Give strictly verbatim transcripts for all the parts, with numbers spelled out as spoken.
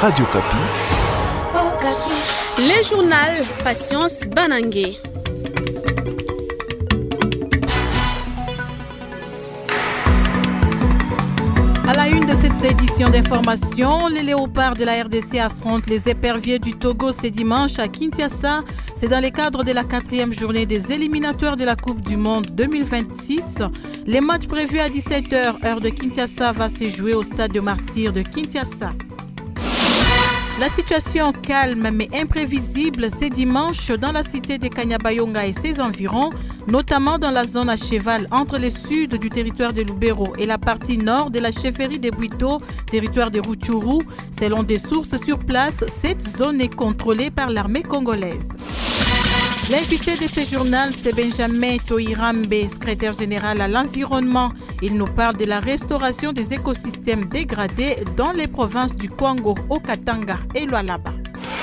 Radio Kapi. Les journaux Patience Banangé. À la une de cette édition d'information, les léopards de la R D C affrontent les éperviers du Togo ce dimanche à Kinshasa. C'est dans le cadre de la quatrième journée des éliminatoires de la Coupe du Monde deux mille vingt-six. Les matchs prévus à dix-sept heures, heure de Kinshasa, va se jouer au stade de Martyrs de Kinshasa. La situation calme mais imprévisible ce dimanche dans la cité de Kanyabayonga et ses environs, notamment dans la zone à cheval entre le sud du territoire de Lubero et la partie nord de la chefferie de Bwito, territoire de Rutshuru. Selon des sources sur place, cette zone est contrôlée par l'armée congolaise. L'invité de ce journal, c'est Benjamin Toirambe, secrétaire général à l'environnement. Il nous parle de la restauration des écosystèmes dégradés dans les provinces du Kwango, Okatanga et Lualaba.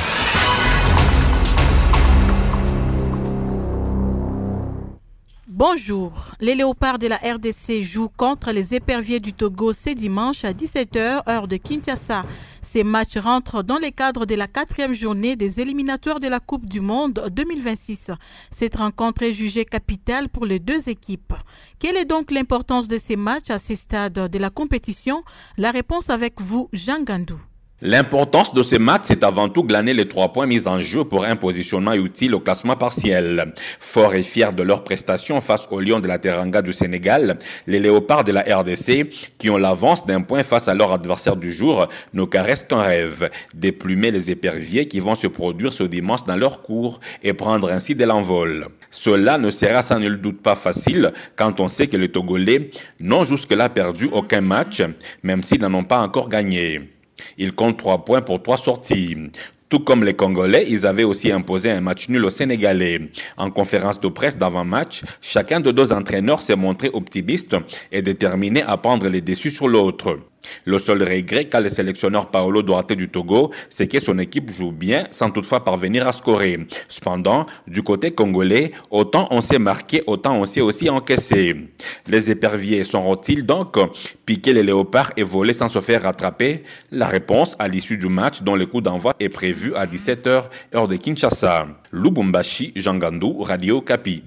Bonjour, les léopards de la R D C jouent contre les éperviers du Togo ce dimanche à dix-sept heures, heure de Kinshasa. Ces matchs rentrent dans le cadre de la quatrième journée des éliminatoires de la Coupe du Monde deux mille vingt-six. Cette rencontre est jugée capitale pour les deux équipes. Quelle est donc l'importance de ces matchs à ce stade de la compétition? La réponse avec vous, Jean Gandou. L'importance de ce match, c'est avant tout glaner les trois points mis en jeu pour un positionnement utile au classement partiel. Forts et fiers de leur prestation face aux Lions de la Teranga du Sénégal, les léopards de la R D C, qui ont l'avance d'un point face à leur adversaire du jour, ne caressent qu'un rêve, déplumer les éperviers qui vont se produire ce dimanche dans leur cours et prendre ainsi de l'envol. Cela ne sera sans nul doute pas facile quand on sait que les Togolais n'ont jusque-là perdu aucun match, même s'ils n'en ont pas encore gagné. Ils comptent trois points pour trois sorties. Tout comme les Congolais, ils avaient aussi imposé un match nul aux Sénégalais. En conférence de presse d'avant-match, chacun de deux entraîneurs s'est montré optimiste et déterminé à prendre les déçus sur l'autre. Le seul regret qu'a le sélectionneur Paolo Duarte du Togo, c'est que son équipe joue bien sans toutefois parvenir à scorer. Cependant, du côté congolais, autant on s'est marqué, autant on s'est aussi encaissé. Les éperviers sauront-ils donc piquer les léopards et voler sans se faire rattraper? La réponse à l'issue du match dont le coup d'envoi est prévu à dix-sept heures, heure de Kinshasa. Lubumbashi, Jean Gandou, Radio Kapi.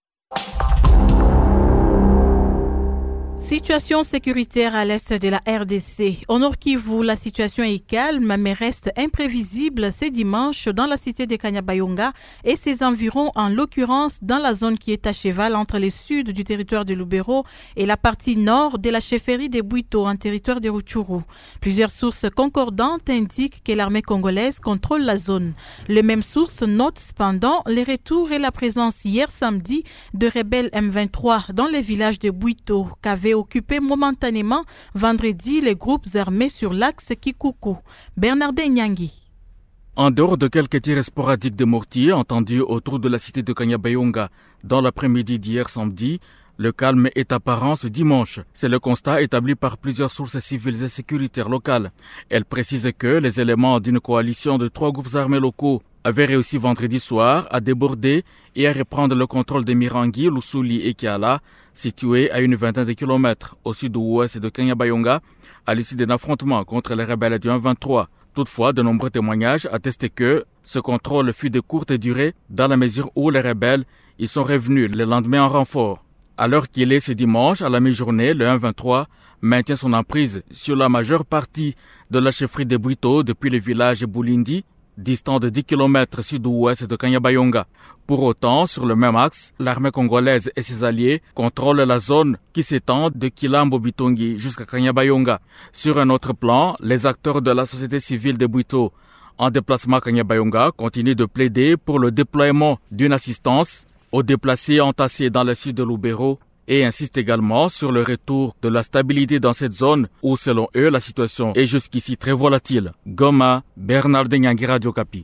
Situation sécuritaire à l'est de la R D C. Au Nord Kivu, la situation est calme mais reste imprévisible ce dimanche dans la cité de Kanyabayonga et ses environs, en l'occurrence dans la zone qui est à cheval entre le sud du territoire de Lubero et la partie nord de la chefferie de Bwito en territoire de Rutshuru. Plusieurs sources concordantes indiquent que l'armée congolaise contrôle la zone. Les mêmes sources notent cependant les retours et la présence hier samedi de rebelles M vingt-trois dans les villages de Bwito qu'avaient occupé momentanément vendredi les groupes armés sur l'axe Kikuku. Bernardin Nyangi. En dehors de quelques tirs sporadiques de mortiers entendus autour de la cité de Kanyabayonga dans l'après-midi d'hier samedi, le calme est apparent ce dimanche. C'est le constat établi par plusieurs sources civiles et sécuritaires locales. Elles précisent que les éléments d'une coalition de trois groupes armés locaux avaient réussi vendredi soir à déborder et à reprendre le contrôle de Mirangi, Lusuli et Kiala, situés à une vingtaine de kilomètres au sud-ouest de Kanyabayonga, à l'issue d'un affrontement contre les rebelles du M vingt-trois. Toutefois, de nombreux témoignages attestent que ce contrôle fut de courte durée dans la mesure où les rebelles y sont revenus le lendemain en renfort. À l'heure qu'il est ce dimanche, à la mi-journée, le M vingt-trois maintient son emprise sur la majeure partie de la chefferie de Bwito depuis le village Bulindi, distant de dix kilomètres sud-ouest de Kanyabayonga. Pour autant, sur le même axe, l'armée congolaise et ses alliés contrôlent la zone qui s'étend de Kilambo-Bitongi jusqu'à Kanyabayonga. Sur un autre plan, les acteurs de la société civile de Bwito en déplacement à Kanyabayonga continuent de plaider pour le déploiement d'une assistance aux déplacés entassés dans le sud de Lubero et insistent également sur le retour de la stabilité dans cette zone où, selon eux, la situation est jusqu'ici très volatile. Goma, Bernardin Nyangi, Radio Kapi.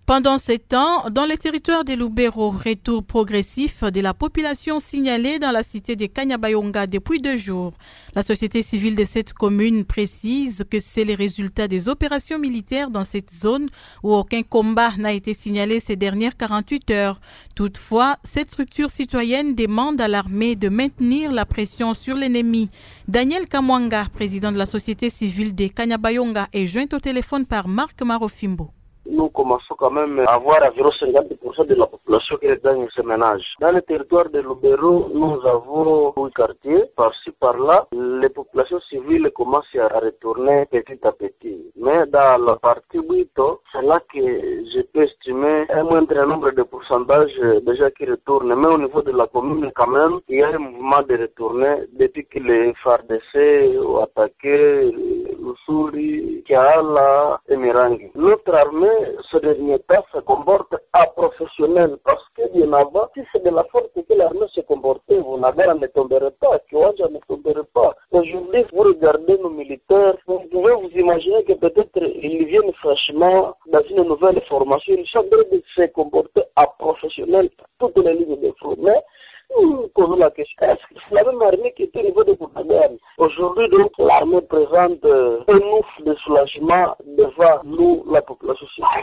Pendant ces temps, dans les territoires des Lubero, retour progressif de la population signalée dans la cité de Kanyabayonga depuis deux jours. La société civile de cette commune précise que c'est les résultats des opérations militaires dans cette zone où aucun combat n'a été signalé ces dernières quarante-huit heures. Toutefois, cette structure citoyenne demande à l'armée de maintenir la pression sur l'ennemi. Daniel Kamwanga, président de la société civile de Kanyabayonga, est joint au téléphone par Marc Marofimbo. Nous commençons quand même à avoir environ cinquante pour cent de la population qui est dans ce ménage. Dans le territoire de Lubero, nous avons huit quartiers. Par-ci, par-là, les populations civiles commencent à retourner petit à petit. Mais dans la partie Buito, c'est là que je peux estimer un moindre nombre de pourcentages déjà qui retournent. Mais au niveau de la commune, quand même, il y a un mouvement de retourner depuis que les F A R D C ont attaqué Lusuri, Kiala et Mirangi. Notre armée, ce dernier temps se comporte à professionnel parce que bien avant, si c'est de la force que l'armée se comportait, vous n'avez ne tomberez pas, Kiwanja ne tomberait pas. Aujourd'hui, vous regardez nos militaires, vous pouvez vous imaginer que peut-être ils viennent franchement dans une nouvelle formation, ils sont en train de se comporter à professionnel toutes les lignes de front. Mais nous posons la question, est-ce que c'est la même armée qui était au niveau de Boutagane? Aujourd'hui, donc, l'armée présente euh, un ouf de soulagement devant nous, la population civile.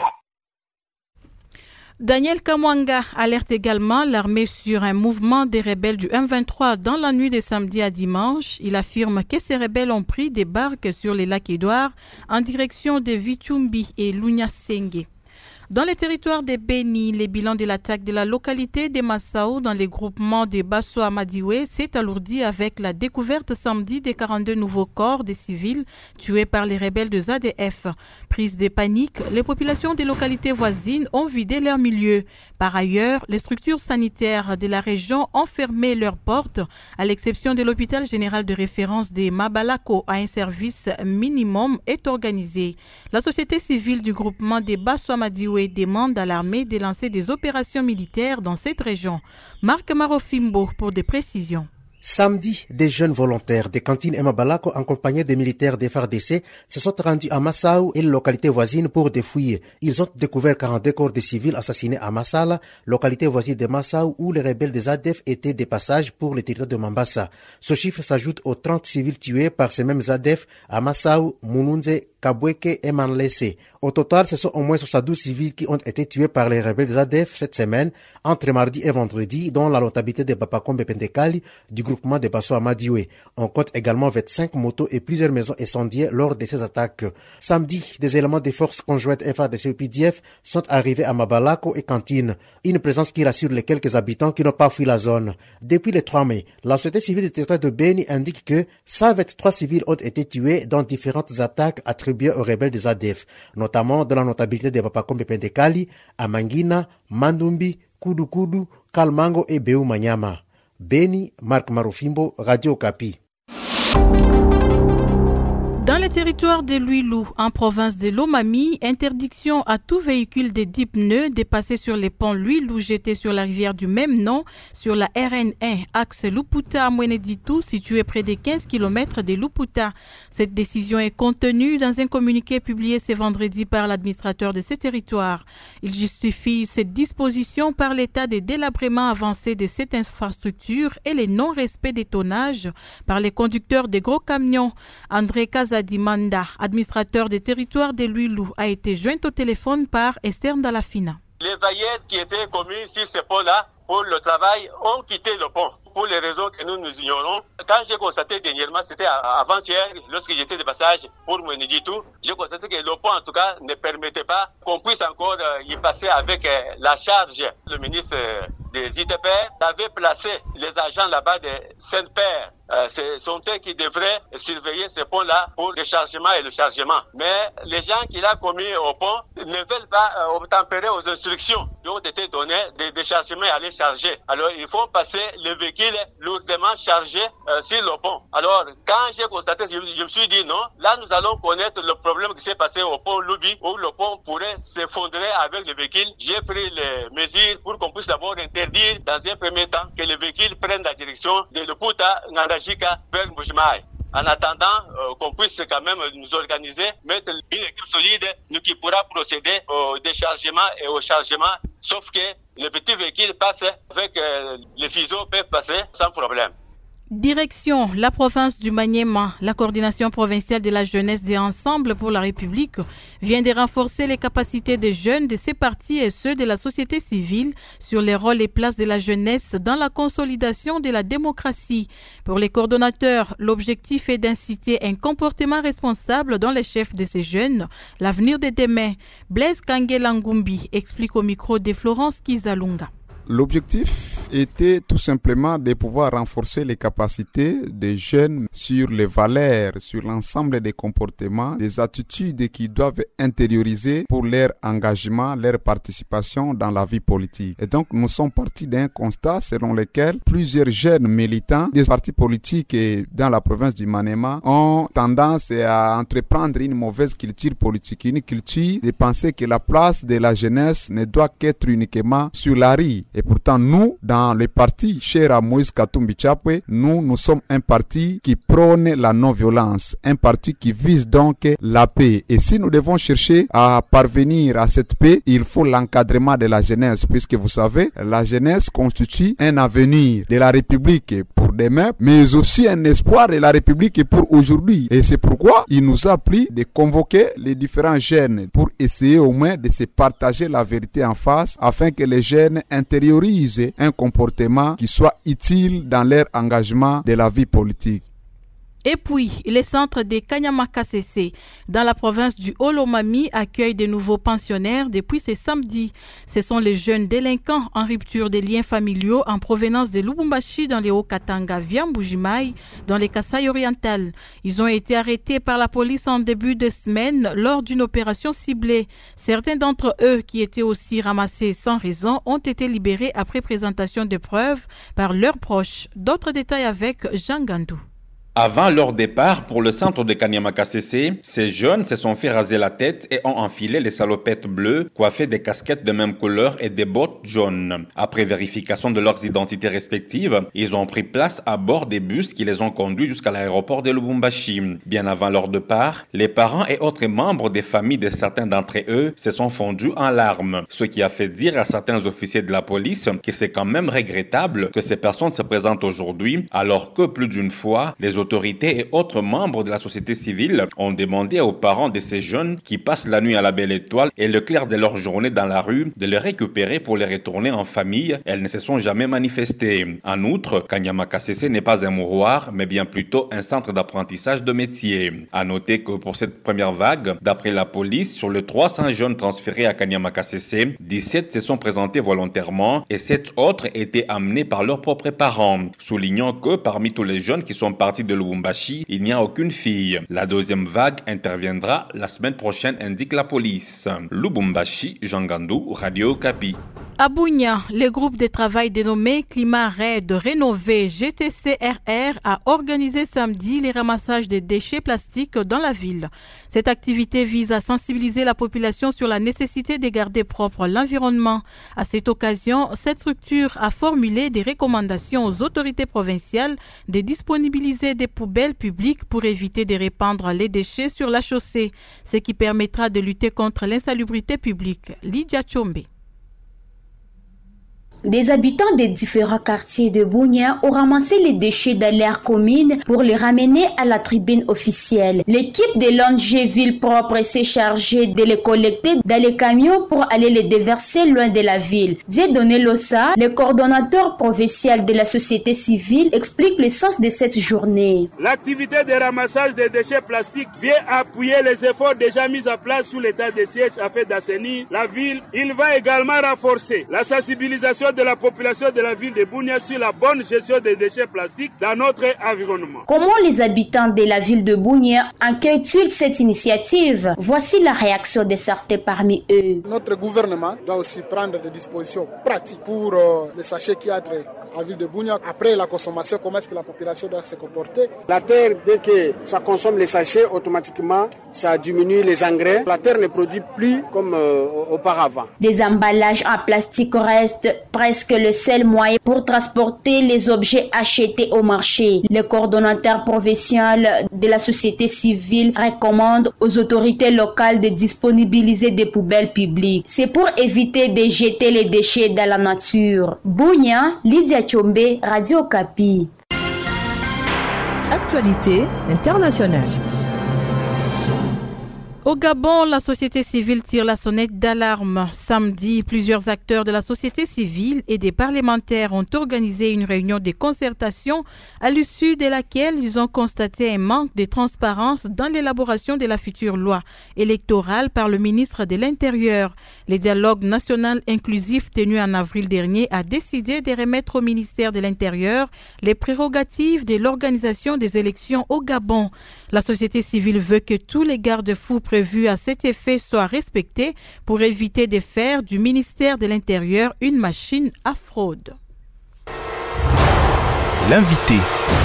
Daniel Kamwanga alerte également l'armée sur un mouvement des rebelles du M vingt-trois dans la nuit de samedi à dimanche. Il affirme que ces rebelles ont pris des barques sur les lacs Édouard en direction de Vichumbi et Lunyasenge. Dans les territoires de Beni, les bilans de l'attaque de la localité de Massaou dans les groupements de Basso Amadiwe s'est alourdi avec la découverte samedi des quarante-deux nouveaux corps des civils tués par les rebelles de Z A D F. Prise de panique, les populations des localités voisines ont vidé leur milieu. Par ailleurs, les structures sanitaires de la région ont fermé leurs portes, à l'exception de l'hôpital général de référence de Mabalako, à un service minimum est organisé. La société civile du groupement des Basso Amadiwe demande à l'armée de lancer des opérations militaires dans cette région. Marc Marofimbo pour des précisions. Samedi, des jeunes volontaires des cantines Emabalako accompagnés des militaires des F A R D C se sont rendus à Massaou et les localités voisines pour des fouilles. Ils ont découvert quarante-deux corps de civils assassinés à Massala, localité voisine de Massaou où les rebelles des A D F étaient des passages pour le territoire de Mambasa. Ce chiffre s'ajoute aux trente civils tués par ces mêmes A D F à Massaou, Mununze, Kabweke et Manlese. Au total, ce sont au moins soixante-douze civils qui ont été tués par les rebelles des A D F cette semaine, entre mardi et vendredi, dans la localité de Bapakombe Pendekali, du groupement de Basso Amadiwe. On compte également vingt-cinq motos et plusieurs maisons incendiées lors de ces attaques. Samedi, des éléments des forces conjointes F A R D C et P D F sont arrivés à Mabalako et Cantine. Une présence qui rassure les quelques habitants qui n'ont pas fui la zone. Depuis le trois mai, la société civile du territoire de Beni indique que cent vingt-trois civils ont été tués dans différentes attaques attribuées aux rebelles des A D F, notamment dans la notabilité de Bapakombe Pendekali, à Mangina, Mandumbi, Kudu-Kudu, Kalmango et Beu Manyama. Beni, Marc Marofimbo, Radio Okapi. Dans les territoires de Luilou, en province de Lomami, interdiction à tout véhicule de dix pneus dépassé sur les ponts Luilou jeté sur la rivière du même nom, sur la R N un, axe Luputa à Mweneditu, situé près de quinze kilomètres de Luputa. Cette décision est contenue dans un communiqué publié ce vendredi par l'administrateur de ce territoire. Il justifie cette disposition par l'état de délabrement avancé de cette infrastructure et le non-respect des tonnages par les conducteurs des gros camions. André Kaza Dimanda, administrateur des territoires de Luilou, a été joint au téléphone par Esther Ndalafina. Les vaillettes qui étaient commis sur ce pont-là pour le travail ont quitté le pont pour les raisons que nous nous ignorons. Quand j'ai constaté dernièrement, c'était avant-hier, lorsque j'étais de passage pour Mweneditu, j'ai constaté que le pont en tout cas ne permettait pas qu'on puisse encore y passer avec la charge. Le ministre des I T P avait placé les agents là-bas de Saint-Père. Euh, ce sont eux qui devraient surveiller ce pont-là pour le chargement et le chargement. Mais les gens qui l'ont commis au pont ne veulent pas euh, obtempérer aux instructions qui ont été données de déchargement et aller charger. Alors, ils font passer les véhicules lourdement chargés euh, sur le pont. Alors, quand j'ai constaté, je, je me suis dit non, là nous allons connaître le problème qui s'est passé au pont Lubi, où le pont pourrait s'effondrer avec les véhicules. J'ai pris les mesures pour qu'on puisse d'abord interdire dans un premier temps que les véhicules prennent la direction de Luputa, Ngandajika, vers Mbujimai. en attendant euh, qu'on puisse quand même nous organiser, mettre une équipe solide qui pourra procéder au déchargement et au chargement, sauf que les petits véhicules passent avec euh, les fuseaux peuvent passer sans problème. Direction la province du Maniema, la coordination provinciale de la jeunesse des Ensembles pour la République vient de renforcer les capacités des jeunes de ces partis et ceux de la société civile sur les rôles et places de la jeunesse dans la consolidation de la démocratie. Pour les coordonnateurs, l'objectif est d'inciter un comportement responsable dans les chefs de ces jeunes, l'avenir de demain. Blaise Kangelangumbi explique au micro de Florence Kizalunga. L'objectif était tout simplement de pouvoir renforcer les capacités des jeunes sur les valeurs, sur l'ensemble des comportements, des attitudes qu'ils doivent intérioriser pour leur engagement, leur participation dans la vie politique. Et donc, nous sommes partis d'un constat selon lequel plusieurs jeunes militants des partis politiques et dans la province du Maniema ont tendance à entreprendre une mauvaise culture politique, une culture de penser que la place de la jeunesse ne doit qu'être uniquement sur la rue. Et pourtant, nous, dans le parti cher à Moïse Katumbi Chapwe, nous, nous sommes un parti qui prône la non-violence, un parti qui vise donc la paix. Et si nous devons chercher à parvenir à cette paix, il faut l'encadrement de la jeunesse, puisque vous savez, la jeunesse constitue un avenir de la République pour demain, mais aussi un espoir de la République pour aujourd'hui. Et c'est pourquoi il nous a plu de convoquer les différents jeunes pour essayer au moins de se partager la vérité en face, afin que les jeunes intériorisent un comportement qui soit utile dans leur engagement de la vie politique. Et puis, les centres de Kanyamakasese dans la province du Haut-Lomami accueillent de nouveaux pensionnaires depuis ce samedi. Ce sont les jeunes délinquants en rupture des liens familiaux en provenance de Lubumbashi dans les Hauts-Katanga via Mbujimaï dans les Kasaï orientales. Ils ont été arrêtés par la police en début de semaine lors d'une opération ciblée. Certains d'entre eux qui étaient aussi ramassés sans raison ont été libérés après présentation de preuves par leurs proches. D'autres détails avec Jean Gandou. Avant leur départ pour le centre de Kanyamakasese, ces jeunes se sont fait raser la tête et ont enfilé les salopettes bleues, coiffées des casquettes de même couleur et des bottes jaunes. Après vérification de leurs identités respectives, ils ont pris place à bord des bus qui les ont conduits jusqu'à l'aéroport de Lubumbashi. Bien avant leur départ, les parents et autres membres des familles de certains d'entre eux se sont fondus en larmes, ce qui a fait dire à certains officiers de la police que c'est quand même regrettable que ces personnes se présentent aujourd'hui, alors que plus d'une fois, les autorités et autres membres de la société civile ont demandé aux parents de ces jeunes qui passent la nuit à la belle étoile et le clair de leur journée dans la rue de les récupérer pour les retourner en famille. Elles ne se sont jamais manifestées. En outre, Kanyamakasese n'est pas un mouroir, mais bien plutôt un centre d'apprentissage de métier. À noter que pour cette première vague, d'après la police, sur les trois cents jeunes transférés à Kanyamakasese, dix-sept se sont présentés volontairement et sept autres étaient amenés par leurs propres parents. Soulignant que parmi tous les jeunes qui sont partis de Lubumbashi, il n'y a aucune fille. La deuxième vague interviendra la semaine prochaine, indique la police. Lubumbashi, Jean Gandou, Radio Okapi. À Bunia, le groupe de travail dénommé Climat Raid Rénové G T C R R a organisé samedi les ramassages des déchets plastiques dans la ville. Cette activité vise à sensibiliser la population sur la nécessité de garder propre l'environnement. À cette occasion, cette structure a formulé des recommandations aux autorités provinciales de disponibiliser des poubelles publiques pour éviter de répandre les déchets sur la chaussée, ce qui permettra de lutter contre l'insalubrité publique. Lydia Chombe. Des habitants des différents quartiers de Bunia ont ramassé les déchets dans l'aire commune pour les ramener à la tribune officielle. L'équipe de l'O N G Ville Propre s'est chargée de les collecter dans les camions pour aller les déverser loin de la ville. Dieudonné Lossa, le coordonnateur provincial de la société civile, explique le sens de cette journée. L'activité de ramassage des déchets plastiques vient appuyer les efforts déjà mis en place sous l'état de siège afin d'assainir la ville. Il va également renforcer la sensibilisation de la population de la ville de Bunia sur la bonne gestion des déchets plastiques dans notre environnement. Comment les habitants de la ville de Bunia accueillent-ils cette initiative? Voici la réaction de certains parmi eux. Notre gouvernement doit aussi prendre des dispositions pratiques pour euh, les sachets qui entrent la ville de Bunia. Après la consommation, comment est-ce que la population doit se comporter? La terre, dès que ça consomme les sachets, automatiquement, ça diminue les engrais. La terre ne produit plus comme euh, auparavant. Des emballages en plastique restent presque le seul moyen pour transporter les objets achetés au marché. Le coordonnateur provincial de la société civile recommande aux autorités locales de disponibiliser des poubelles publiques. C'est pour éviter de jeter les déchets dans la nature. Bunia, Lydia Chombe, Radio Okapi. Actualité internationale. Au Gabon, la société civile tire la sonnette d'alarme. Samedi, plusieurs acteurs de la société civile et des parlementaires ont organisé une réunion de concertation à l'issue de laquelle ils ont constaté un manque de transparence dans l'élaboration de la future loi électorale par le ministre de l'Intérieur. Le dialogue national inclusif tenu en avril dernier a décidé de remettre au ministère de l'Intérieur les prérogatives de l'organisation des élections au Gabon. La société civile veut que tous les garde-fous prévus à cet effet soient respectés pour éviter de faire du ministère de l'Intérieur une machine à fraude. L'invité.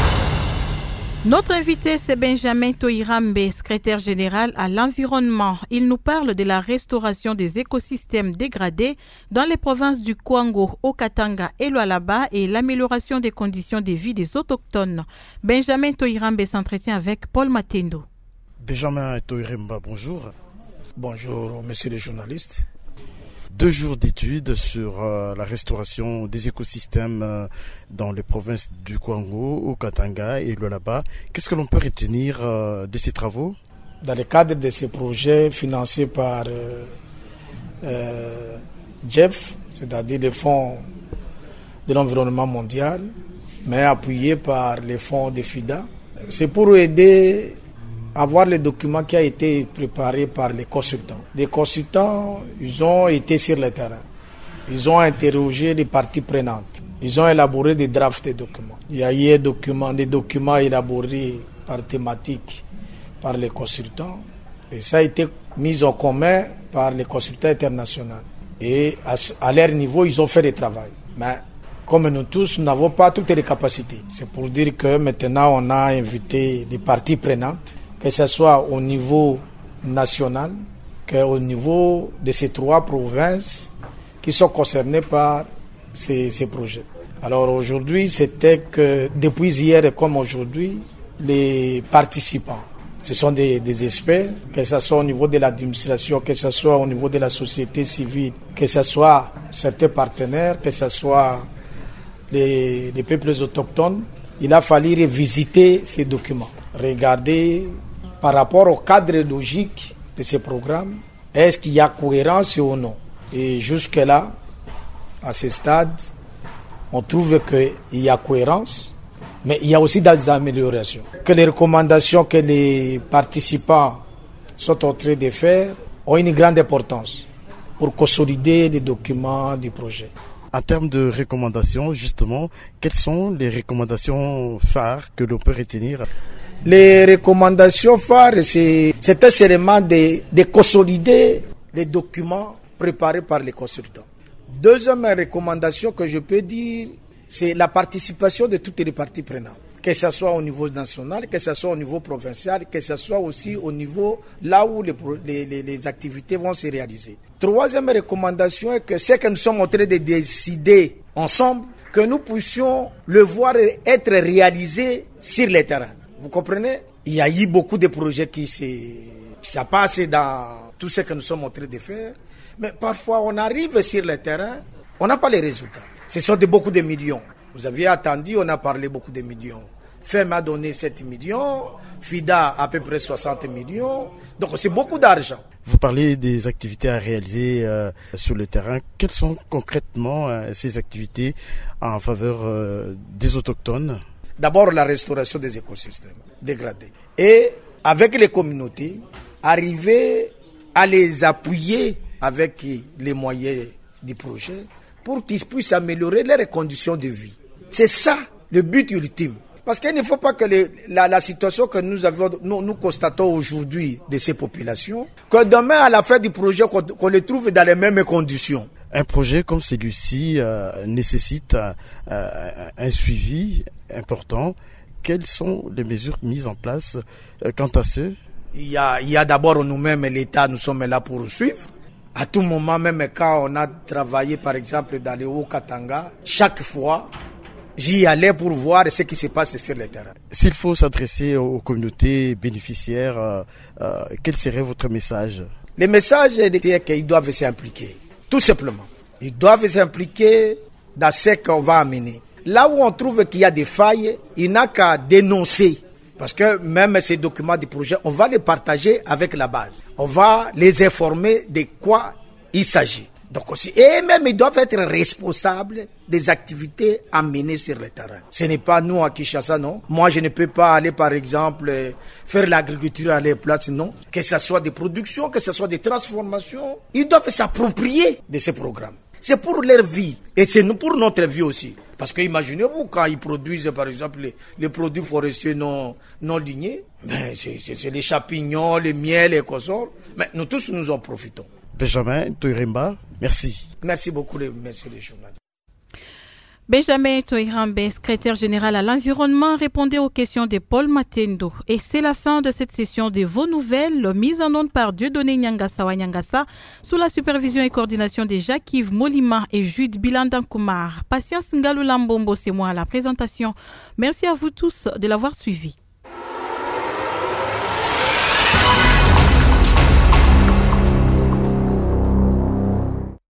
Notre invité, c'est Benjamin Tohirambe, secrétaire général à l'environnement. Il nous parle de la restauration des écosystèmes dégradés dans les provinces du Kwango, Haut-Katanga et Lualaba et l'amélioration des conditions de vie des autochtones. Benjamin Tohirambe s'entretient avec Paul Matendo. Benjamin Tohirambe, bonjour. Bonjour, monsieur le journaliste. Deux jours d'études sur euh, la restauration des écosystèmes euh, dans les provinces du Kwango, au Katanga et Lualaba. Qu'est-ce que l'on peut retenir euh, de ces travaux? Dans le cadre de ces projets financés par euh, euh, J E F, c'est-à-dire le Fonds de l'environnement mondial, mais appuyés par les fonds de FIDA, c'est pour aider à voir les documents qui ont été préparés par les consultants. Les consultants, ils ont été sur le terrain. Ils ont interrogé les parties prenantes. Ils ont élaboré des drafts de documents. Il y a eu des documents, des documents élaborés par thématique par les consultants. Et ça a été mis en commun par les consultants internationaux. Et à, à leur niveau, ils ont fait du travail. Mais comme nous tous, nous n'avons pas toutes les capacités. C'est pour dire que maintenant, on a invité des parties prenantes, que ce soit au niveau national, qu'au niveau de ces trois provinces qui sont concernées par ces, ces projets. Alors aujourd'hui, c'était que depuis hier comme aujourd'hui, les participants, ce sont des, des experts, que ce soit au niveau de l'administration, que ce soit au niveau de la société civile, que ce soit certains partenaires, que ce soit les, les peuples autochtones. Il a fallu revisiter ces documents, regarder par rapport au cadre logique de ces programmes, est-ce qu'il y a cohérence ou non? Et jusque-là, à ce stade, on trouve qu'il y a cohérence, mais il y a aussi des améliorations. Que les recommandations que les participants sont en train de faire ont une grande importance pour consolider les documents du projet. En termes de recommandations, justement, quelles sont les recommandations phares que l'on peut retenir? Les recommandations phares, c'est, c'était seulement de, de consolider les documents préparés par les consultants. Deuxième recommandation que je peux dire, c'est la participation de toutes les parties prenantes. Que ce soit au niveau national, que ce soit au niveau provincial, que ce soit aussi au niveau là où les, les, les activités vont se réaliser. Troisième recommandation est que ce que nous sommes en train de décider ensemble, que nous puissions le voir être réalisé sur le terrain. Vous comprenez? Il y a eu beaucoup de projets qui se passent dans tout ce que nous sommes en train de faire. Mais parfois, on arrive sur le terrain, on n'a pas les résultats. Ce sont de beaucoup de millions. Vous aviez attendu, on a parlé beaucoup de millions. F E M a donné sept millions, FIDA à peu près soixante millions. Donc, c'est beaucoup d'argent. Vous parlez des activités à réaliser euh, sur le terrain. Quelles sont concrètement euh, ces activités en faveur euh, des autochtones? D'abord, la restauration des écosystèmes dégradés. Et avec les communautés, arriver à les appuyer avec les moyens du projet pour qu'ils puissent améliorer leurs conditions de vie. C'est ça le but ultime. Parce qu'il ne faut pas que les, la, la situation que nous, avons, nous, nous constatons aujourd'hui de ces populations, que demain, à la fin du projet, qu'on, qu'on les trouve dans les mêmes conditions. Un projet comme celui-ci euh, nécessite euh, un suivi important. Quelles sont les mesures mises en place euh, quant à ce? Il y a, il y a d'abord nous-mêmes, l'État, nous sommes là pour suivre. À tout moment, même quand on a travaillé par exemple dans le Haut-Katanga, chaque fois, j'y allais pour voir ce qui se passe sur le terrain. S'il faut s'adresser aux communautés bénéficiaires, euh, euh, quel serait votre message? Le message est qu'ils doivent s'impliquer, tout simplement. Ils doivent s'impliquer dans ce qu'on va amener. Là où on trouve qu'il y a des failles, il n'a qu'à dénoncer. Parce que même ces documents du projet, on va les partager avec la base. On va les informer de quoi il s'agit. Donc aussi, et même ils doivent être responsables des activités à mener sur le terrain. Ce n'est pas nous à Kinshasa, non. Moi, je ne peux pas aller, par exemple, faire l'agriculture à les places, non. Que ce soit des productions, que ce soit des transformations, ils doivent s'approprier de ces programmes. C'est pour leur vie et c'est pour notre vie aussi. Parce que imaginez-vous quand ils produisent, par exemple, les, les produits forestiers non, non lignés, ben c'est, c'est, c'est les champignons, les miels, les consorts. Mais nous tous, nous en profitons. Benjamin Toiremba, merci. Merci beaucoup, les, merci les journalistes. Benjamin Toiremba, secrétaire général à l'environnement, répondait aux questions de Paul Matendo. Et c'est la fin de cette session de vos nouvelles, mise en onde par Dieudonné Nyangasa Nyangasa, sous la supervision et coordination de Jacques-Yves Molima et Jude Bilandankoumar. Patience Ngalou Lambombo, c'est moi à la présentation. Merci à vous tous de l'avoir suivi.